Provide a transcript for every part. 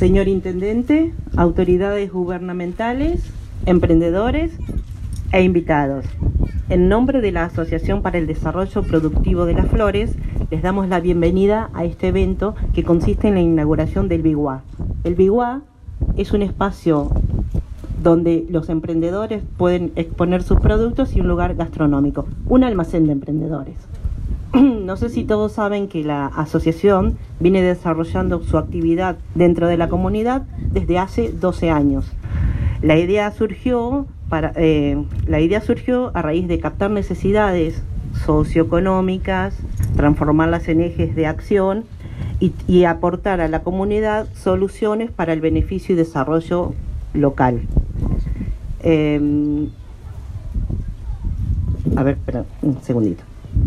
Señor Intendente, autoridades gubernamentales, emprendedores e invitados. En nombre de la Asociación para el Desarrollo Productivo de las Flores, les damos la bienvenida a este evento que consiste en la inauguración del Biguá. El Biguá es un espacio donde los emprendedores pueden exponer sus productos y un lugar gastronómico, un almacén de emprendedores. No sé si todos saben que la asociación viene desarrollando su actividad dentro de la comunidad desde hace 12 años. La idea surgió a raíz de captar necesidades socioeconómicas, transformarlas en ejes de acción y aportar a la comunidad soluciones para el beneficio y desarrollo local. Espera un segundito.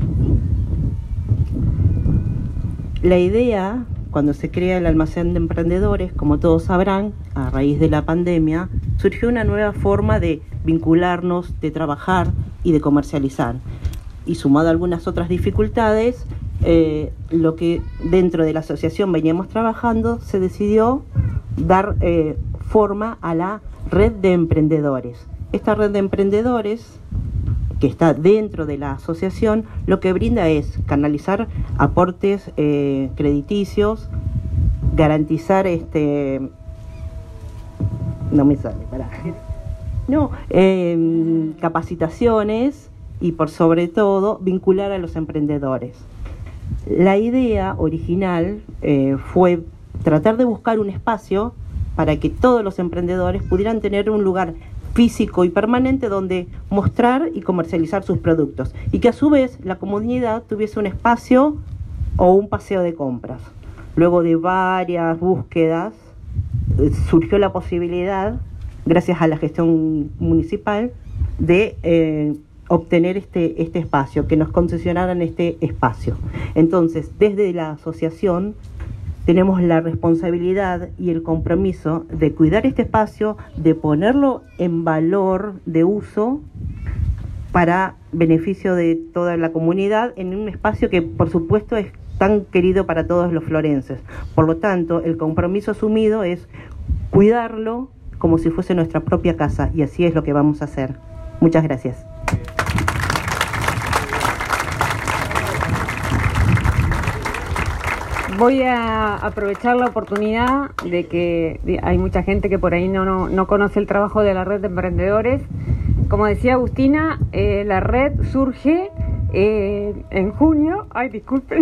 La idea, cuando se crea el almacén de emprendedores, como todos sabrán, a raíz de la pandemia, surgió una nueva forma de vincularnos, de trabajar y de comercializar. Y sumado a algunas otras dificultades, lo que dentro de la asociación veníamos trabajando, se decidió dar forma a la red de emprendedores. Esta red de emprendedores, que está dentro de la asociación, lo que brinda es canalizar aportes crediticios, garantizar capacitaciones y por sobre todo vincular a los emprendedores. La idea original fue tratar de buscar un espacio para que todos los emprendedores pudieran tener un lugar físico y permanente donde mostrar y comercializar sus productos y que a su vez la comunidad tuviese un espacio o un paseo de compras. Luego de varias búsquedas surgió la posibilidad, gracias a la gestión municipal, de obtener este espacio, que nos concesionaran este espacio. Entonces, desde la asociación tenemos la responsabilidad y el compromiso de cuidar este espacio, de ponerlo en valor de uso para beneficio de toda la comunidad, en un espacio que por supuesto es tan querido para todos los florenses. Por lo tanto, el compromiso asumido es cuidarlo como si fuese nuestra propia casa, y así es lo que vamos a hacer. Muchas gracias. Voy a aprovechar la oportunidad de que hay mucha gente que por ahí no conoce el trabajo de la red de emprendedores. Como decía Agustina, la red surge en junio. Ay, disculpen.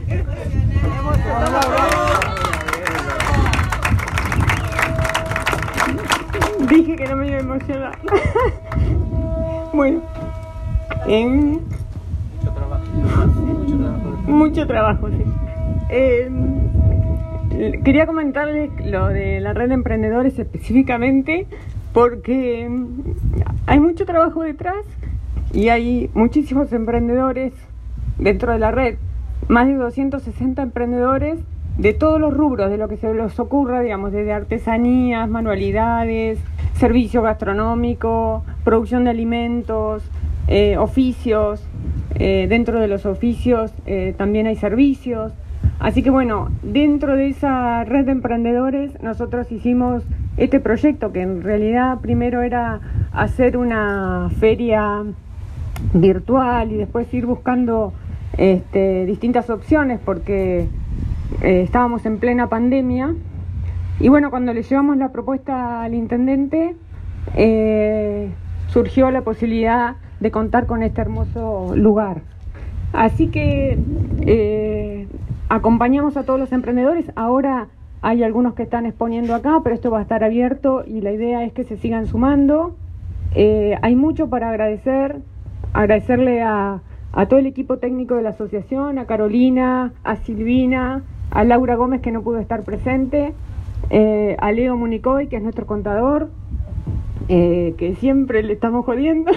Dije que no me iba a emocionar. Bueno, mucho trabajo, sí. Quería comentarles lo de la red de emprendedores específicamente porque hay mucho trabajo detrás y hay muchísimos emprendedores dentro de la red, más de 260 emprendedores de todos los rubros, de lo que se les ocurra, digamos, desde artesanías, manualidades, servicio gastronómico, producción de alimentos, oficios. Dentro de los oficios también hay servicios. Así que bueno, dentro de esa red de emprendedores nosotros hicimos este proyecto, que en realidad primero era hacer una feria virtual y después ir buscando distintas opciones porque estábamos en plena pandemia. Y bueno, cuando le llevamos la propuesta al intendente, surgió la posibilidad de contar con este hermoso lugar. Así que acompañamos a todos los emprendedores. Ahora hay algunos que están exponiendo acá, pero esto va a estar abierto y la idea es que se sigan sumando. Hay mucho para agradecerle a todo el equipo técnico de la asociación, a Carolina, a Silvina, a Laura Gómez, que no pudo estar presente, a Leo Municoy, que es nuestro contador, que siempre le estamos jodiendo.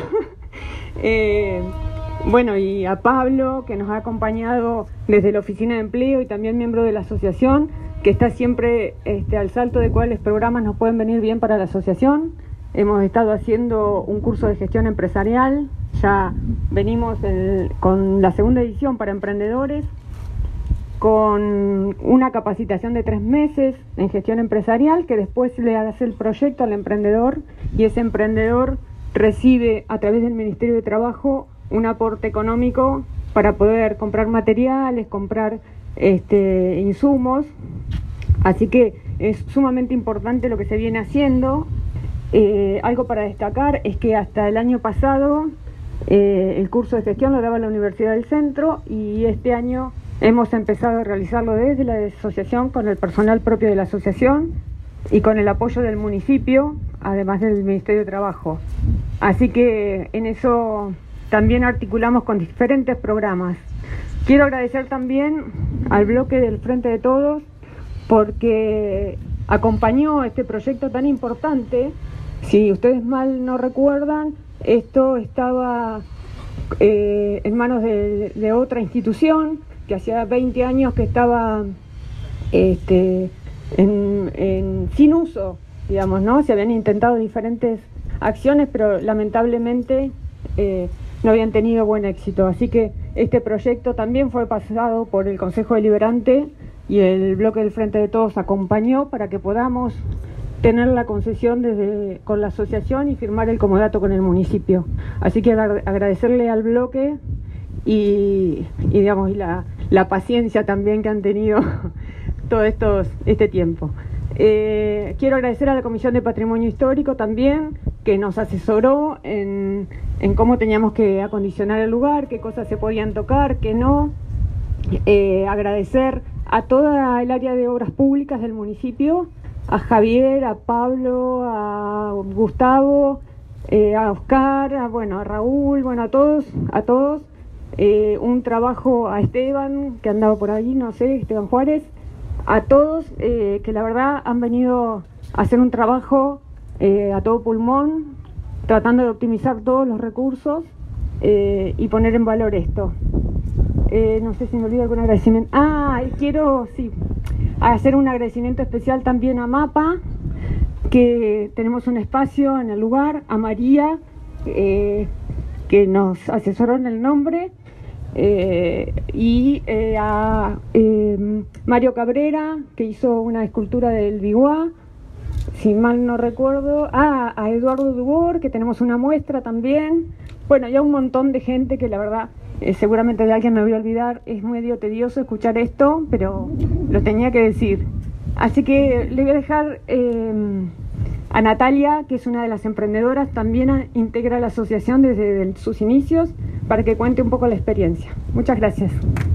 Bueno, y a Pablo, que nos ha acompañado desde la Oficina de Empleo y también miembro de la asociación, que está siempre al salto de cuáles programas nos pueden venir bien para la asociación. Hemos estado haciendo un curso de gestión empresarial, ya venimos con la segunda edición para emprendedores. con una capacitación de 3 meses en gestión empresarial, que después le hace el proyecto al emprendedor, y ese emprendedor recibe a través del Ministerio de Trabajo un aporte económico para poder comprar materiales, comprar insumos. Así que es sumamente importante lo que se viene haciendo. Algo para destacar es que hasta el año pasado el curso de gestión lo daba la Universidad del Centro, y este año hemos empezado a realizarlo desde la asociación con el personal propio de la asociación y con el apoyo del municipio, además del Ministerio de Trabajo. Así que en eso también articulamos con diferentes programas. Quiero agradecer también al bloque del Frente de Todos, porque acompañó este proyecto tan importante. Si ustedes mal no recuerdan, esto estaba en manos de otra institución que hacía 20 años que estaba sin uso, digamos, ¿no? Se habían intentado diferentes acciones, pero lamentablemente no habían tenido buen éxito. Así que este proyecto también fue pasado por el Consejo Deliberante, y el bloque del Frente de Todos acompañó para que podamos tener la concesión con la asociación y firmar el comodato con el municipio. Así que agradecerle al bloque y digamos, la paciencia también que han tenido todo este tiempo. Quiero agradecer a la Comisión de Patrimonio Histórico también, que nos asesoró en cómo teníamos que acondicionar el lugar, qué cosas se podían tocar, qué no. Agradecer a toda el área de obras públicas del municipio, a Javier, a Pablo, a Gustavo, a Oscar, a Raúl, a todos. Un trabajo a Esteban, que andaba por ahí, no sé, Esteban Juárez, a todos, que la verdad han venido a hacer un trabajo a todo pulmón, tratando de optimizar todos los recursos y poner en valor esto. No sé si me olvido algún agradecimiento. Quiero hacer un agradecimiento especial también a MAPA, que tenemos un espacio en el lugar, a María, que nos asesoró en el nombre, y a Mario Cabrera, que hizo una escultura del Biguá, si mal no recuerdo, a Eduardo Dubor, que tenemos una muestra también. Bueno, y a un montón de gente que la verdad, seguramente de alguien me voy a olvidar, es medio tedioso escuchar esto, pero lo tenía que decir. Así que le voy a dejar a Natalia, que es una de las emprendedoras, también integra la asociación desde sus inicios, para que cuente un poco la experiencia. Muchas gracias.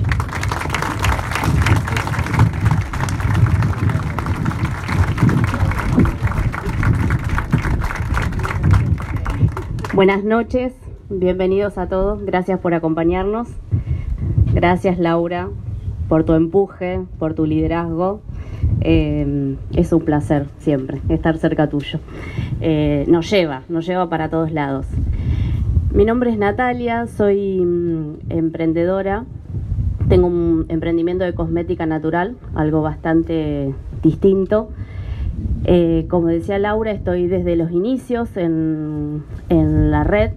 Buenas noches, bienvenidos a todos, gracias por acompañarnos. Gracias, Laura, por tu empuje, por tu liderazgo. Es un placer siempre estar cerca tuyo. Nos lleva para todos lados. Mi nombre es Natalia, soy emprendedora. Tengo un emprendimiento de cosmética natural, algo bastante distinto. Como decía Laura, estoy desde los inicios en la red,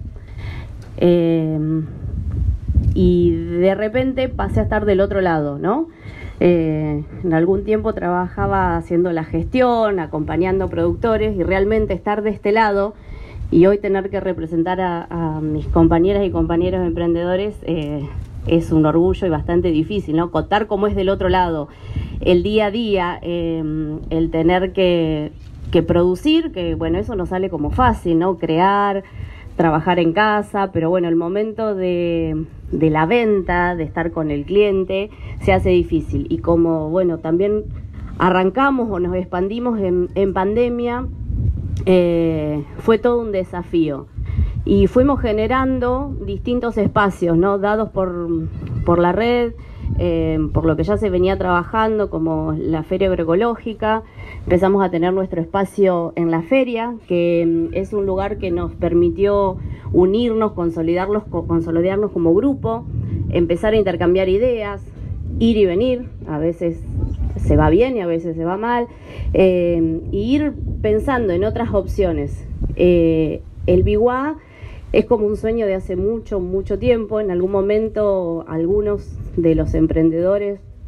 y de repente pasé a estar del otro lado, ¿no? En algún tiempo trabajaba haciendo la gestión, acompañando productores, y realmente estar de este lado y hoy tener que representar a mis compañeras y compañeros emprendedores es un orgullo y bastante difícil, ¿no? Contar cómo es del otro lado el día a día, el tener que producir, que bueno, eso no sale como fácil, ¿no? Crear, trabajar en casa, pero bueno, el momento de la venta, de estar con el cliente, se hace difícil. Y como bueno, también arrancamos o nos expandimos en pandemia, fue todo un desafío. Y fuimos generando distintos espacios, ¿no? Dados por la red, por lo que ya se venía trabajando, como la Feria Agroecológica. Empezamos a tener nuestro espacio en la feria, que es un lugar que nos permitió unirnos, consolidarnos como grupo, empezar a intercambiar ideas, ir y venir. A veces se va bien y a veces se va mal, y ir pensando en otras opciones. El Biguá es como un sueño de hace mucho tiempo. En algún momento algunos de los emprendedores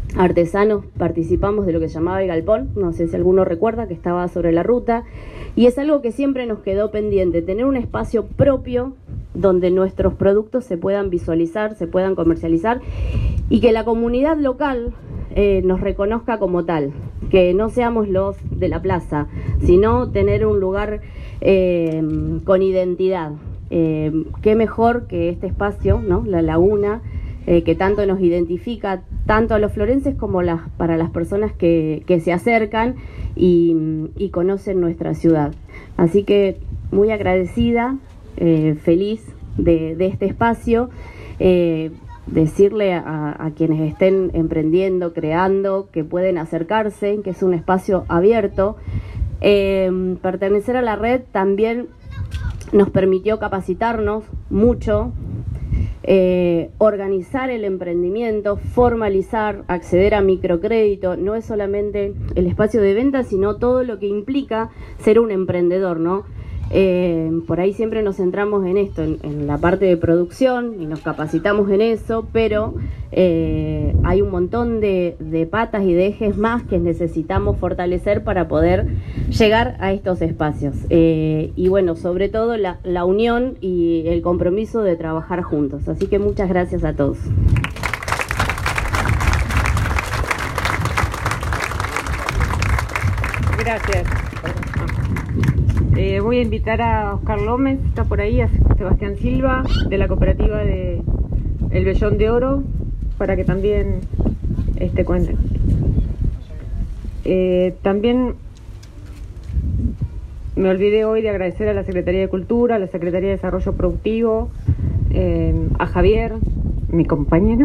artesanos participamos de lo que se llamaba el galpón, no sé si alguno recuerda, que estaba sobre la ruta, y es algo que siempre nos quedó pendiente, tener un espacio propio donde nuestros productos se puedan visualizar, se puedan comercializar y que la comunidad local nos reconozca como tal, que no seamos los de la plaza, sino tener un lugar con identidad. Qué mejor que este espacio, ¿no? La laguna, que tanto nos identifica tanto a los florenses como para las personas que se acercan y conocen nuestra ciudad. Así que muy agradecida, feliz de este espacio, decirle a quienes estén emprendiendo, creando, que pueden acercarse, que es un espacio abierto. Pertenecer a la red también nos permitió capacitarnos mucho, organizar el emprendimiento, formalizar, acceder a microcrédito. No es solamente el espacio de venta, sino todo lo que implica ser un emprendedor, ¿no? Por ahí siempre nos centramos en esto, en la parte de producción, y nos capacitamos en eso, pero hay un montón de patas y de ejes más que necesitamos fortalecer para poder llegar a estos espacios. Y bueno, sobre todo la unión y el compromiso de trabajar juntos. Así que muchas gracias a todos. Gracias. Voy a invitar a Oscar Lómez, está por ahí, a Sebastián Silva, de la cooperativa de El Vellón de Oro, para que también cuenten. También me olvidé hoy de agradecer a la Secretaría de Cultura, a la Secretaría de Desarrollo Productivo, a Javier, mi compañero.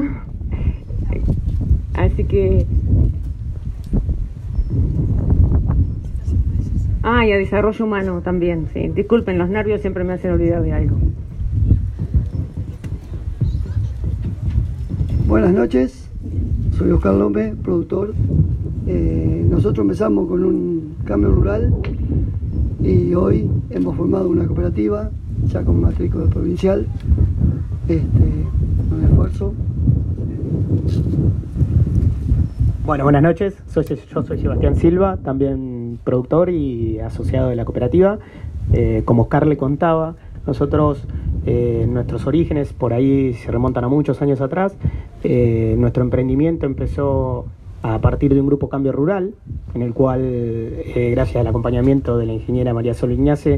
Así que... y a Desarrollo Humano también, sí. Disculpen, los nervios siempre me hacen olvidar de algo. Buenas noches, soy Oscar López, productor. Nosotros empezamos con un cambio rural y hoy hemos formado una cooperativa, ya con matrícula provincial, un esfuerzo. Bueno, buenas noches, yo soy Sebastián Silva, también productor y asociado de la cooperativa. Como Oscar le contaba, nosotros, nuestros orígenes por ahí se remontan a muchos años atrás. Nuestro emprendimiento empezó a partir de un grupo Cambio Rural, en el cual, gracias al acompañamiento de la ingeniera María Sol Ignace,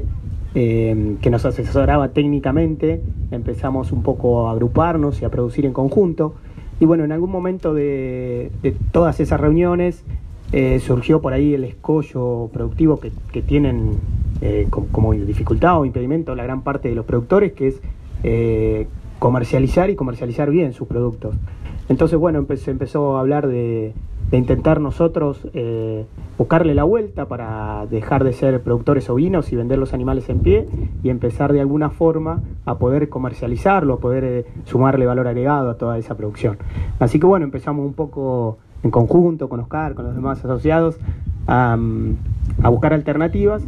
que nos asesoraba técnicamente, empezamos un poco a agruparnos y a producir en conjunto. Y bueno, en algún momento de todas esas reuniones surgió por ahí el escollo productivo que tienen como dificultad o impedimento la gran parte de los productores, que es comercializar y comercializar bien sus productos. Entonces, bueno, se empezó a hablar de intentar nosotros buscarle la vuelta para dejar de ser productores ovinos y vender los animales en pie y empezar de alguna forma a poder comercializarlo, a poder sumarle valor agregado a toda esa producción. Así que bueno, empezamos un poco en conjunto con Oscar, con los demás asociados, a buscar alternativas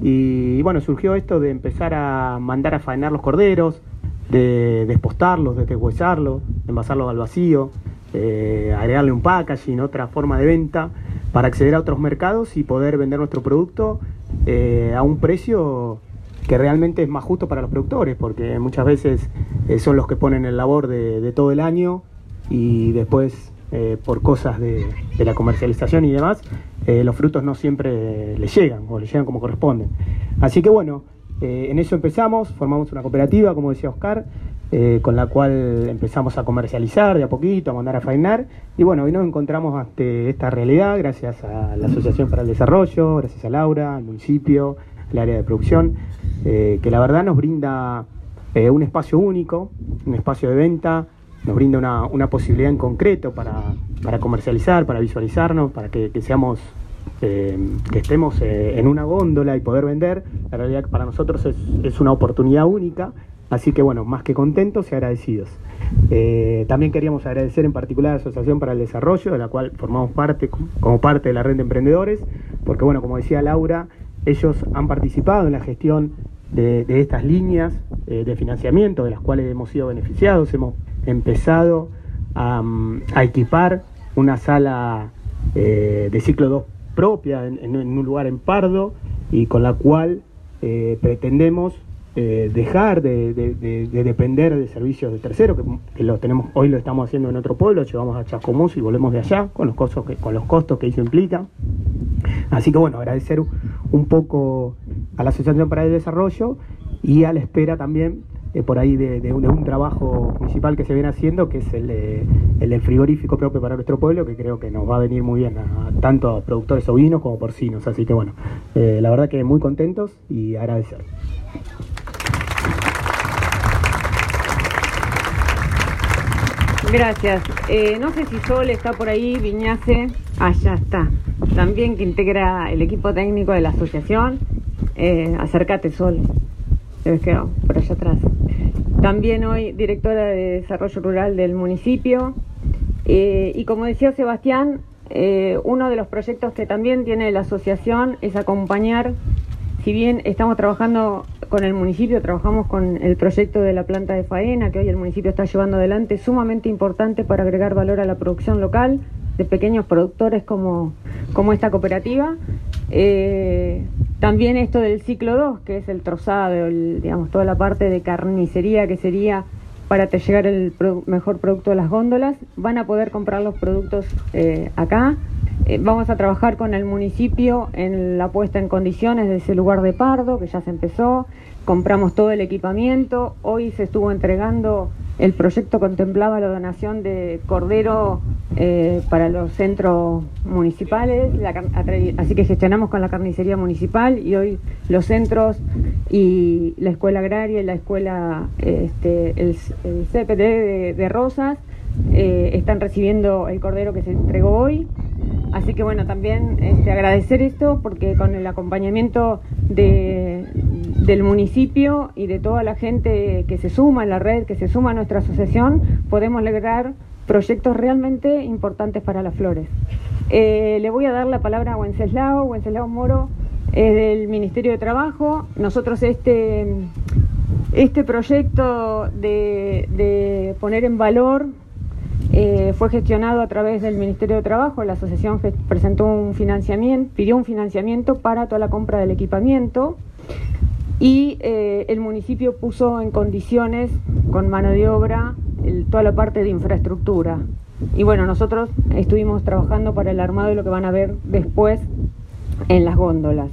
y bueno, surgió esto de empezar a mandar a faenar los corderos, de despostarlos, de deshuesarlos, de envasarlos al vacío, agregarle un packaging, otra forma de venta para acceder a otros mercados y poder vender nuestro producto a un precio que realmente es más justo para los productores, porque muchas veces son los que ponen el labor de todo el año y después por cosas de la comercialización y demás, los frutos no siempre les llegan o les llegan como corresponden. Así que bueno, en eso empezamos, formamos una cooperativa, como decía Oscar, con la cual empezamos a comercializar de a poquito, a mandar a faenar, y bueno, hoy nos encontramos ante esta realidad gracias a la Asociación para el Desarrollo, gracias a Laura, al municipio, al área de producción, que la verdad nos brinda un espacio único, un espacio de venta, nos brinda una posibilidad en concreto para comercializar, para visualizarnos, para que seamos... que estemos en una góndola y poder vender. La realidad que para nosotros es una oportunidad única, así que bueno, más que contentos y agradecidos. También queríamos agradecer en particular a la Asociación para el Desarrollo, de la cual formamos parte como parte de la red de emprendedores, porque bueno, como decía Laura, ellos han participado en la gestión de estas líneas de financiamiento, de las cuales hemos sido beneficiados. Hemos empezado a equipar una sala de ciclo 2 propia en un lugar en Pardo, y con la cual pretendemos dejar de depender de servicios de terceros, que lo tenemos, hoy lo estamos haciendo en otro pueblo, llevamos a Chascomús y volvemos de allá, con los costos que eso implica. Así que bueno, agradecer un poco a la Asociación para el Desarrollo, y a la espera también por ahí de un trabajo municipal que se viene haciendo, que es el del frigorífico propio para nuestro pueblo, que creo que nos va a venir muy bien tanto a productores ovinos como porcinos. Así que bueno, la verdad que muy contentos y agradecer. Gracias. No sé si Sol está por ahí, Viñase. Allá está. También que integra el equipo técnico de la asociación. Acércate, Sol. Te ves quedado por allá atrás. También hoy directora de Desarrollo Rural del municipio. Y como decía Sebastián, uno de los proyectos que también tiene la asociación es acompañar, si bien estamos trabajando con el municipio, trabajamos con el proyecto de la planta de faena que hoy el municipio está llevando adelante, sumamente importante para agregar valor a la producción local de pequeños productores como esta cooperativa. También esto del ciclo 2, que es el trozado, digamos, toda la parte de carnicería que sería para llegar el mejor producto de las góndolas. Van a poder comprar los productos acá. Vamos a trabajar con el municipio en la puesta en condiciones de ese lugar de Pardo, que ya se empezó. Compramos todo el equipamiento. Hoy se estuvo entregando, el proyecto contemplaba la donación de cordero para los centros municipales, así que gestionamos con la carnicería municipal, y hoy los centros y la escuela agraria y la escuela, el CPD de Rosas, están recibiendo el cordero que se entregó hoy. Así que bueno, también agradecer esto, porque con el acompañamiento del municipio y de toda la gente que se suma en la red, que se suma a nuestra asociación, podemos lograr proyectos realmente importantes para las flores. Le voy a dar la palabra a Wenceslao Moro, del Ministerio de Trabajo. Nosotros este proyecto de poner en valor fue gestionado a través del Ministerio de Trabajo. La asociación presentó pidió un financiamiento para toda la compra del equipamiento, y el municipio puso en condiciones, con mano de obra, toda la parte de infraestructura. Y bueno, nosotros estuvimos trabajando para el armado de lo que van a ver después en las góndolas.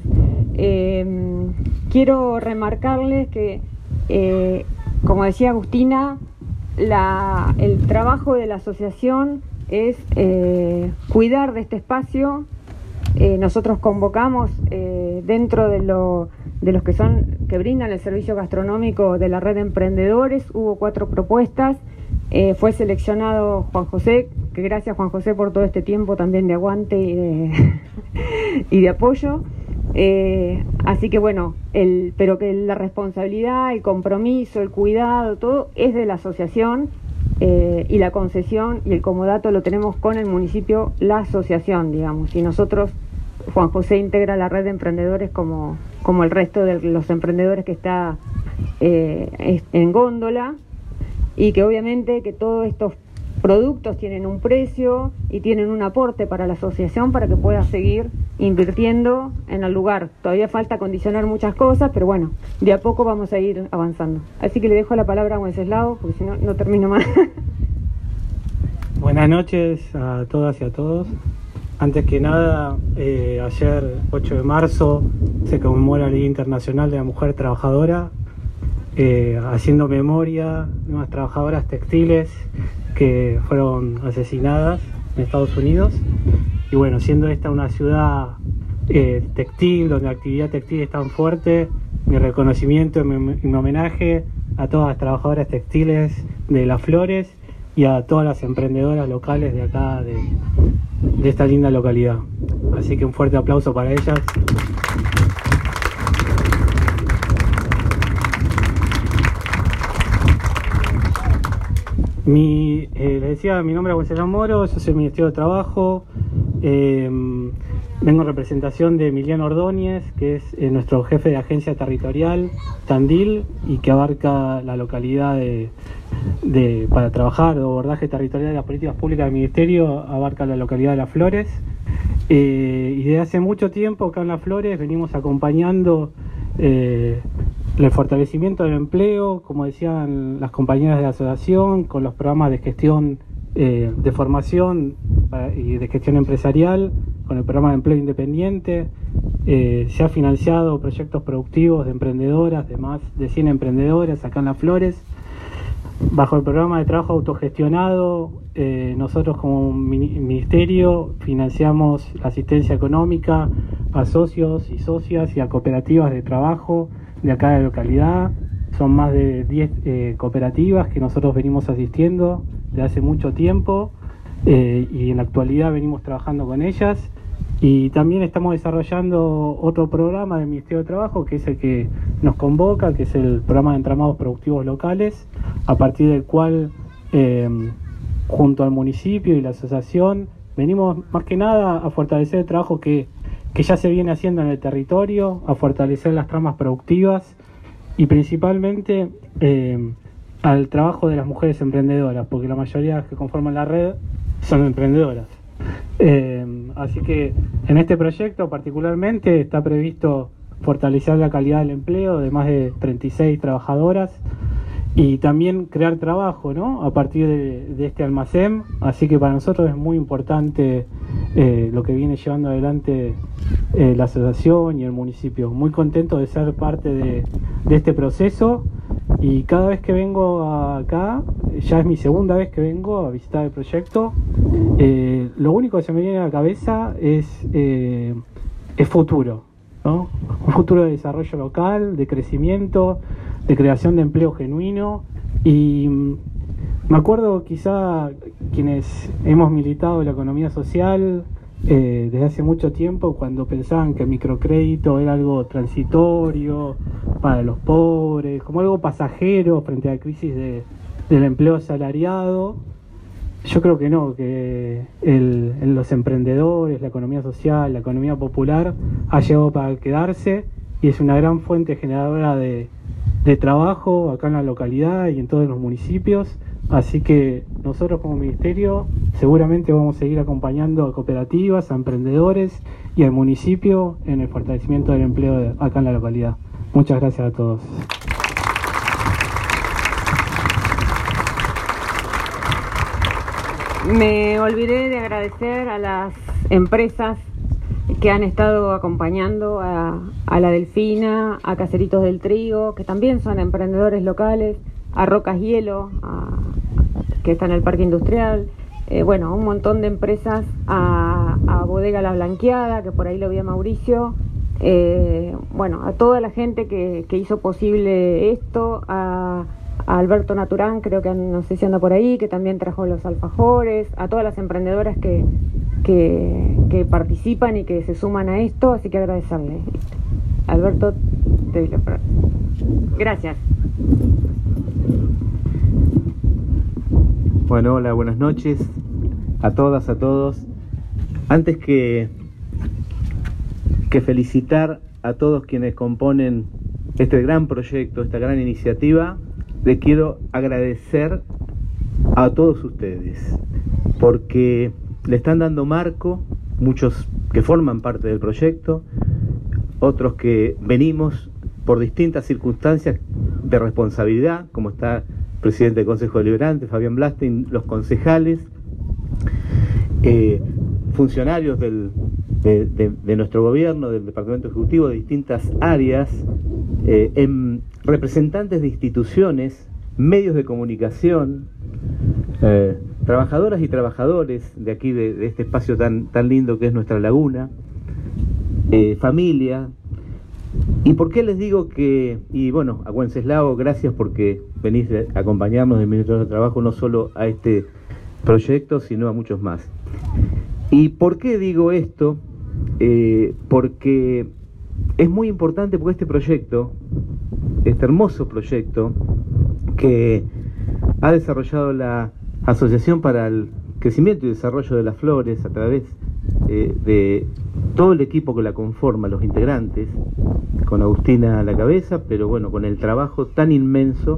Quiero remarcarles que, como decía Agustina, el trabajo de la asociación es cuidar de este espacio. Nosotros convocamos dentro de los que brindan el servicio gastronómico de la red de emprendedores. Hubo 4 propuestas. Fue seleccionado Juan José, que gracias Juan José por todo este tiempo también de aguante y de apoyo. Así que bueno, pero que la responsabilidad, el compromiso, el cuidado, todo es de la asociación, y la concesión y el comodato lo tenemos con el municipio, la asociación, digamos. Y nosotros, Juan José integra la red de emprendedores como el resto de los emprendedores que está en góndola, y que obviamente que todos estos productos tienen un precio y tienen un aporte para la asociación para que pueda seguir invirtiendo en el lugar. Todavía falta condicionar muchas cosas, pero bueno, de a poco vamos a ir avanzando. Así que le dejo la palabra a Wenceslao, porque si no, no termino más. Buenas noches a todas y a todos. Antes que nada, ayer 8 de marzo se conmemora el Día Internacional de la Mujer Trabajadora, haciendo memoria de unas trabajadoras textiles que fueron asesinadas en Estados Unidos. Y bueno, siendo esta una ciudad textil, donde la actividad textil es tan fuerte, mi reconocimiento y mi homenaje a todas las trabajadoras textiles de Las Flores y a todas las emprendedoras locales de acá, de esta linda localidad. Así que un fuerte aplauso para ellas. Les decía, mi nombre es Wenceslao Moro, yo soy el Ministerio de Trabajo. Vengo en representación de Emiliano Ordóñez, que es nuestro jefe de agencia territorial Tandil, y que abarca la localidad de para trabajar, de abordaje territorial de las políticas públicas del Ministerio, abarca la localidad de Las Flores. Y desde hace mucho tiempo acá en Las Flores venimos acompañando el fortalecimiento del empleo, como decían las compañeras de la asociación, con los programas de gestión de formación y de gestión empresarial, con el programa de empleo independiente. Se ha financiado proyectos productivos de emprendedoras, de más de 100 emprendedoras acá en Las Flores. Bajo el programa de trabajo autogestionado, nosotros como ministerio financiamos la asistencia económica a socios y socias y a cooperativas de trabajo de acá de la localidad. Son más de 10 cooperativas que nosotros venimos asistiendo de hace mucho tiempo, y en la actualidad venimos trabajando con ellas. Y también estamos desarrollando otro programa del Ministerio de Trabajo, que es el que nos convoca, que es el programa de entramados productivos locales, a partir del cual, junto al municipio y la asociación, venimos más que nada a fortalecer el trabajo que ya se viene haciendo en el territorio, a fortalecer las tramas productivas y principalmente al trabajo de las mujeres emprendedoras, porque la mayoría de las que conforman la red son emprendedoras. Así que en este proyecto particularmente está previsto fortalecer la calidad del empleo de más de 36 trabajadoras y también crear trabajo, ¿no?, a partir de este almacén. Así que para nosotros es muy importante lo que viene llevando adelante la asociación y el municipio. Muy contento de ser parte de este proceso, y cada vez que vengo acá, ya es mi segunda vez que vengo a visitar el proyecto, lo único que se me viene a la cabeza es futuro, ¿no? Un futuro de desarrollo local, de crecimiento, de creación de empleo genuino. Y me acuerdo, quizá quienes hemos militado en la economía social desde hace mucho tiempo, cuando pensaban que el microcrédito era algo transitorio para los pobres, como algo pasajero frente a la crisis del empleo asalariado. Yo creo que no, que los emprendedores, la economía social, la economía popular ha llegado para quedarse y es una gran fuente generadora de trabajo acá en la localidad y en todos los municipios. Así que nosotros como ministerio seguramente vamos a seguir acompañando a cooperativas, a emprendedores y al municipio en el fortalecimiento del empleo acá en la localidad. Muchas gracias a todos. Me olvidé de agradecer a las empresas que han estado acompañando a La Delfina, a Caseritos del Trigo, que también son emprendedores locales, a Rocas Hielo, que está en el Parque Industrial, un montón de empresas, a Bodega La Blanqueada, que por ahí lo vi a Mauricio, a toda la gente que hizo posible esto, a Alberto Naturán, creo que no sé si anda por ahí, que también trajo los alfajores, a todas las emprendedoras que participan y que se suman a esto, así que agradecerle. Alberto, te doy la palabra. Gracias. Bueno, hola, buenas noches a todas, a todos. Antes que felicitar a todos quienes componen este gran proyecto, esta gran iniciativa, les quiero agradecer a todos ustedes, porque le están dando marco, muchos que forman parte del proyecto, otros que venimos por distintas circunstancias de responsabilidad, como está el presidente del Consejo Deliberante, Fabián Blastein, los concejales, funcionarios de nuestro gobierno, del Departamento Ejecutivo, de distintas áreas, representantes de instituciones, medios de comunicación, trabajadoras y trabajadores de aquí, de este espacio tan lindo que es nuestra laguna, familia. ¿Y por qué les digo que, a Wenceslao, gracias porque venís a acompañarnos del Ministerio de Trabajo, no solo a este proyecto, sino a muchos más? ¿Y por qué digo esto? Porque es muy importante, porque este proyecto, este hermoso proyecto que ha desarrollado la Asociación para el Crecimiento y Desarrollo de Las Flores a través de todo el equipo que la conforma, los integrantes, con Agustina a la cabeza, pero con el trabajo tan inmenso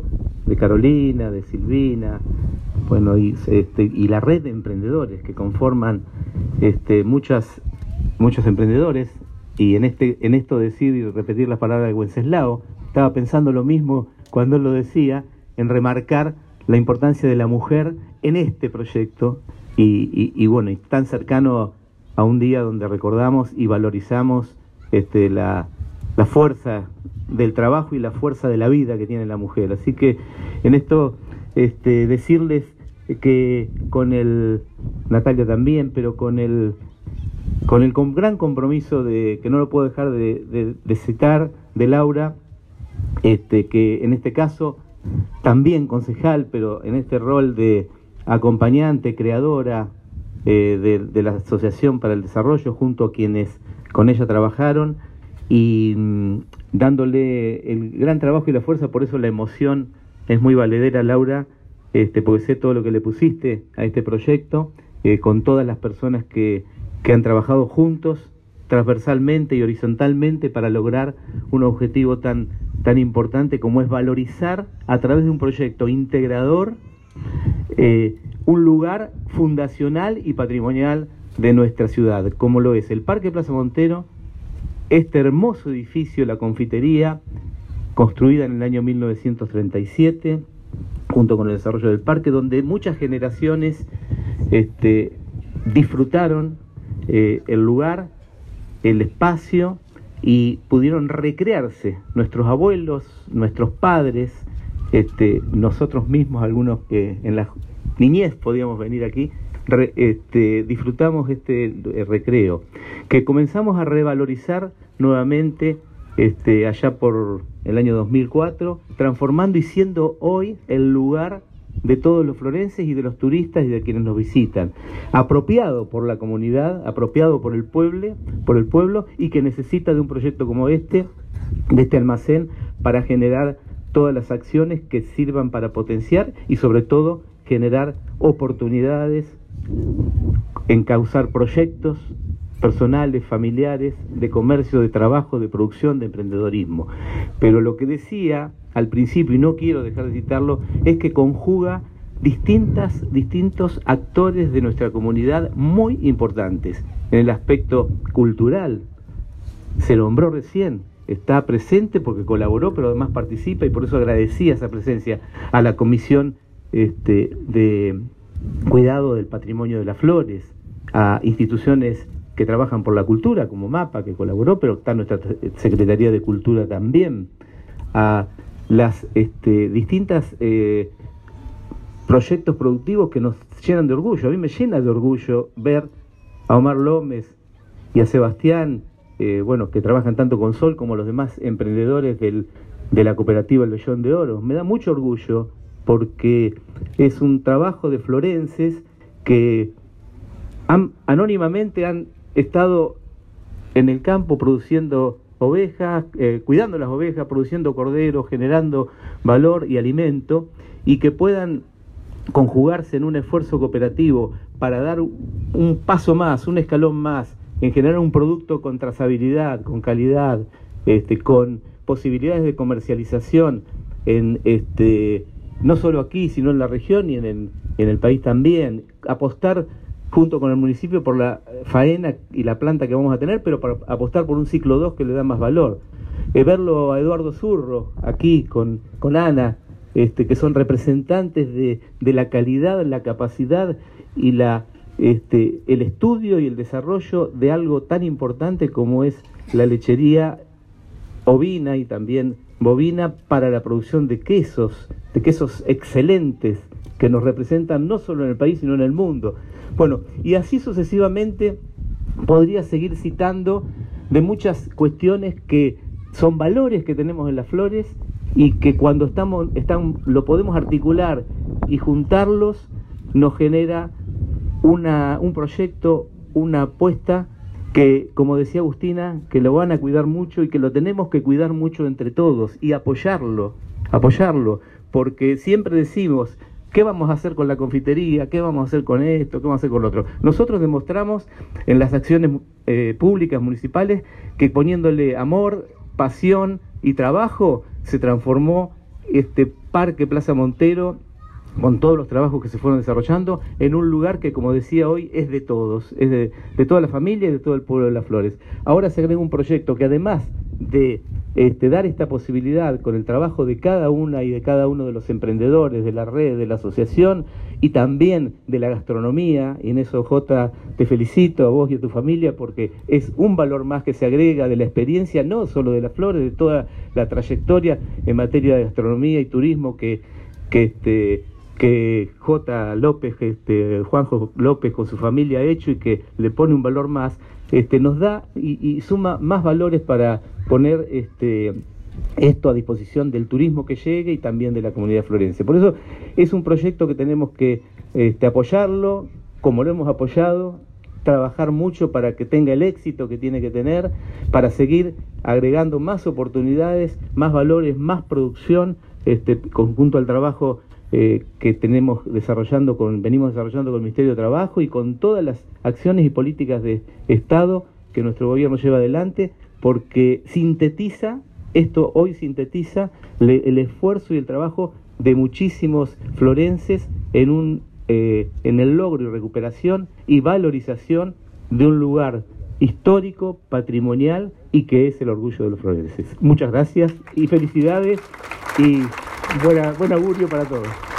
de Carolina, de Silvina, bueno, y la red de emprendedores que conforman muchos emprendedores. Y en esto decir y repetir las palabras de Wenceslao, estaba pensando lo mismo cuando él lo decía, en remarcar la importancia de la mujer en este proyecto y bueno, y tan cercano a un día donde recordamos y valorizamos la fuerza del trabajo y la fuerza de la vida que tiene la mujer. Así que en esto decirles que Natalia también, pero con el gran compromiso que no lo puedo dejar de citar, de Laura, que en este caso también concejal, pero en este rol de acompañante, creadora de la Asociación para el Desarrollo, junto a quienes con ella trabajaron, y dándole el gran trabajo y la fuerza. Por eso la emoción es muy valedera, Laura, porque sé todo lo que le pusiste a este proyecto, con todas las personas que han trabajado juntos, transversalmente y horizontalmente, para lograr un objetivo tan importante como es valorizar a través de un proyecto integrador un lugar fundacional y patrimonial de nuestra ciudad, como lo es el Parque Plaza Montero, este hermoso edificio, la confitería, construida en el año 1937, junto con el desarrollo del parque, donde muchas generaciones disfrutaron el lugar, el espacio, y pudieron recrearse, nuestros abuelos, nuestros padres, nosotros mismos, algunos que en la niñez podíamos venir aquí, disfrutamos recreo, que comenzamos a revalorizar nuevamente allá por el año 2004, transformando y siendo hoy el lugar de todos los florenses y de los turistas y de quienes nos visitan, apropiado por la comunidad, apropiado por el pueblo, y que necesita de un proyecto como de este almacén, para generar todas las acciones que sirvan para potenciar y sobre todo generar oportunidades, encauzar proyectos personales, familiares, de comercio, de trabajo, de producción, de emprendedorismo. Pero lo que decía al principio, y no quiero dejar de citarlo, es que conjuga distintos actores de nuestra comunidad muy importantes. En el aspecto cultural, se nombró recién, está presente porque colaboró, pero además participa, y por eso agradecía esa presencia a la Comisión de Cuidado del Patrimonio de las Flores, a instituciones que trabajan por la cultura, como MAPA, que colaboró, pero está nuestra Secretaría de Cultura también, a las distintas proyectos productivos que nos llenan de orgullo. A mí me llena de orgullo ver a Omar Lómez y a Sebastián, que trabajan tanto con Sol como los demás emprendedores de la cooperativa El Vellón de Oro. Me da mucho orgullo porque es un trabajo de florenses que anónimamente han estado en el campo produciendo ovejas, cuidando las ovejas, produciendo corderos, generando valor y alimento, y que puedan conjugarse en un esfuerzo cooperativo para dar un paso más, un escalón más, en generar un producto con trazabilidad, con calidad, con posibilidades de comercialización, no solo aquí, sino en la región y en el país también. Apostar junto con el municipio por la faena y la planta que vamos a tener, pero para apostar por un ciclo 2 que le da más valor. Verlo a Eduardo Zurro aquí con Ana, que son representantes de la calidad, la capacidad y el estudio y el desarrollo de algo tan importante como es la lechería ovina y también bovina para la producción de quesos excelentes que nos representan no solo en el país sino en el mundo. Bueno, y así sucesivamente podría seguir citando de muchas cuestiones que son valores que tenemos en las flores y que cuando lo podemos articular y juntarlos nos genera un proyecto, una apuesta que, como decía Agustina, que lo van a cuidar mucho y que lo tenemos que cuidar mucho entre todos y apoyarlo, porque siempre decimos, ¿qué vamos a hacer con la confitería? ¿Qué vamos a hacer con esto? ¿Qué vamos a hacer con lo otro? Nosotros demostramos en las acciones públicas, municipales, que poniéndole amor, pasión y trabajo se transformó este Parque Plaza Montero, con todos los trabajos que se fueron desarrollando, en un lugar que, como decía hoy, es de todos, es de toda la familia y de todo el pueblo de Las Flores. Ahora se agrega un proyecto que, además de dar esta posibilidad con el trabajo de cada una y de cada uno de los emprendedores, de la red, de la asociación y también de la gastronomía, y en eso, Jota, te felicito a vos y a tu familia, porque es un valor más que se agrega de la experiencia, no solo de Las Flores, de toda la trayectoria en materia de gastronomía y turismo que J. López, Juanjo López con su familia ha hecho, y que le pone un valor más, nos da y suma más valores para poner esto a disposición del turismo que llegue y también de la comunidad florense. Por eso es un proyecto que tenemos que apoyarlo, como lo hemos apoyado, trabajar mucho para que tenga el éxito que tiene que tener, para seguir agregando más oportunidades, más valores, más producción, conjunto al trabajo que venimos desarrollando con el Ministerio de Trabajo y con todas las acciones y políticas de Estado que nuestro gobierno lleva adelante, porque esto hoy sintetiza el esfuerzo y el trabajo de muchísimos florenses en el logro y recuperación y valorización de un lugar histórico, patrimonial, y que es el orgullo de los florenses. Muchas gracias y felicidades y buen augurio para todos.